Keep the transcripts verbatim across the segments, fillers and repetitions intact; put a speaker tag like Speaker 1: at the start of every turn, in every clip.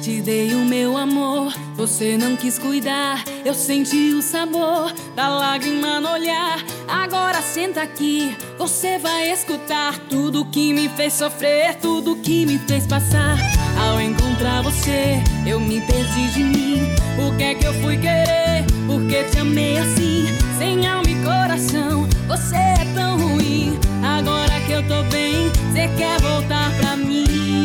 Speaker 1: te dei o meu amor, você não quis cuidar. Eu senti o sabor da lágrima no olhar. Agora senta aqui, você vai escutar tudo que me fez sofrer, tudo que me fez passar. Ao encontrar você, eu me perdi de mim. O que é que eu fui querer? Por que te amei assim? Sem alma e coração, você é tão ruim. Agora que eu tô bem, você quer voltar pra mim.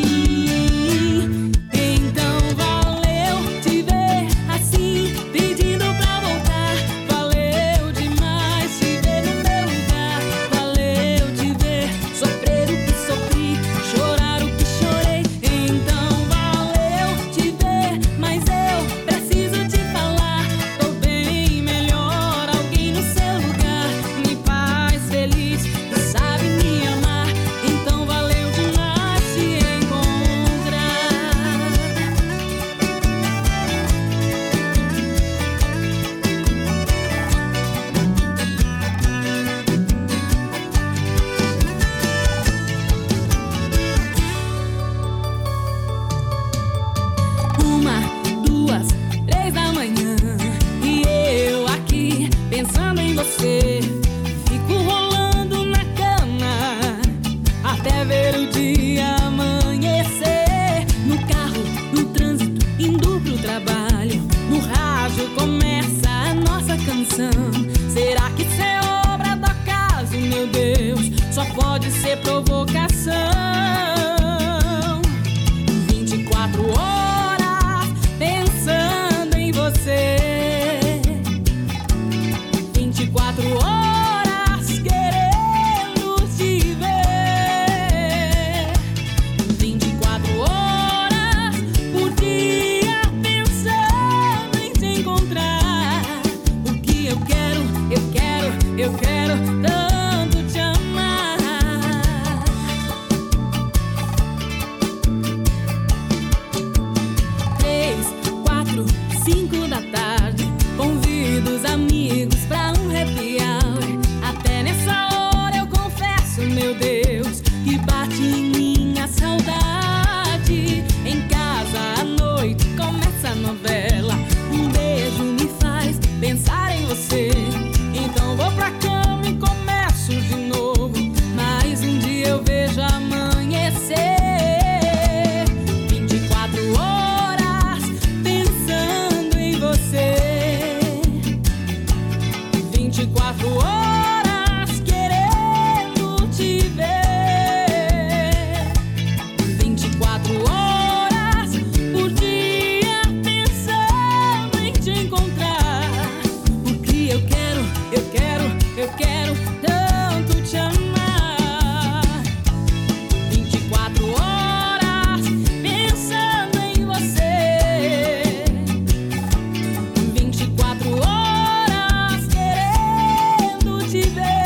Speaker 1: Então valeu te ver assim, pedindo pra voltar. Valeu demais te ver no meu lugar. Valeu te ver sofrer o que sofri, chorar o que chorei. Então valeu te ver, mas eu preciso te falar. Tô bem melhor, alguém no seu lugar me faz feliz, sabe me amar. Então valeu demais te encontrar. Uma, duas, três da manhã e eu aqui pensando em você. Fico rolando na cama até ver o dia amanhecer. No carro, no trânsito, indo pro trabalho, no rádio começa a nossa canção. Será que isso é obra do acaso, meu Deus? Só pode ser provocação. vinte e quatro horas pensando em você, vinte e quatro horas querendo te ver, vinte e quatro horas por dia pensando em te encontrar. O que eu quero, eu quero, eu quero tanto te amar. Três, quatro, cinco da tarde, convido os amigos pra um happy hour. Até nessa hora eu confesso, meu Deus, que bate em mim a saudade. Em casa à noite começa a novela, um beijo me faz pensar em você. Então vou pra cama e começo de novo, mais um dia eu vejo amanhecer. vinte e quatro horas pensando em você, vinte e quatro horas querendo te ver, vinte e quatro horas por dia pensando em te encontrar. O que eu quero, eu quero, eu quero tanto te amar. vinte e quatro horas pensando em você, vinte e quatro horas querendo te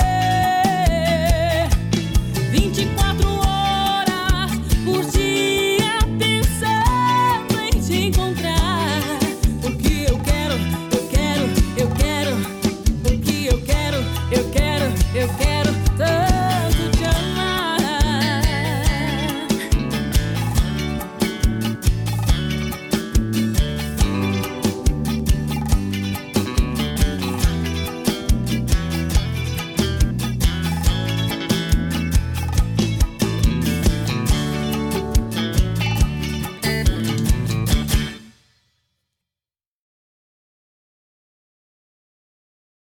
Speaker 1: ver, vinte e quatro horas por dia pensando em te encontrar. Porque eu quero, eu quero, eu quero, porque eu quero, eu quero, eu quero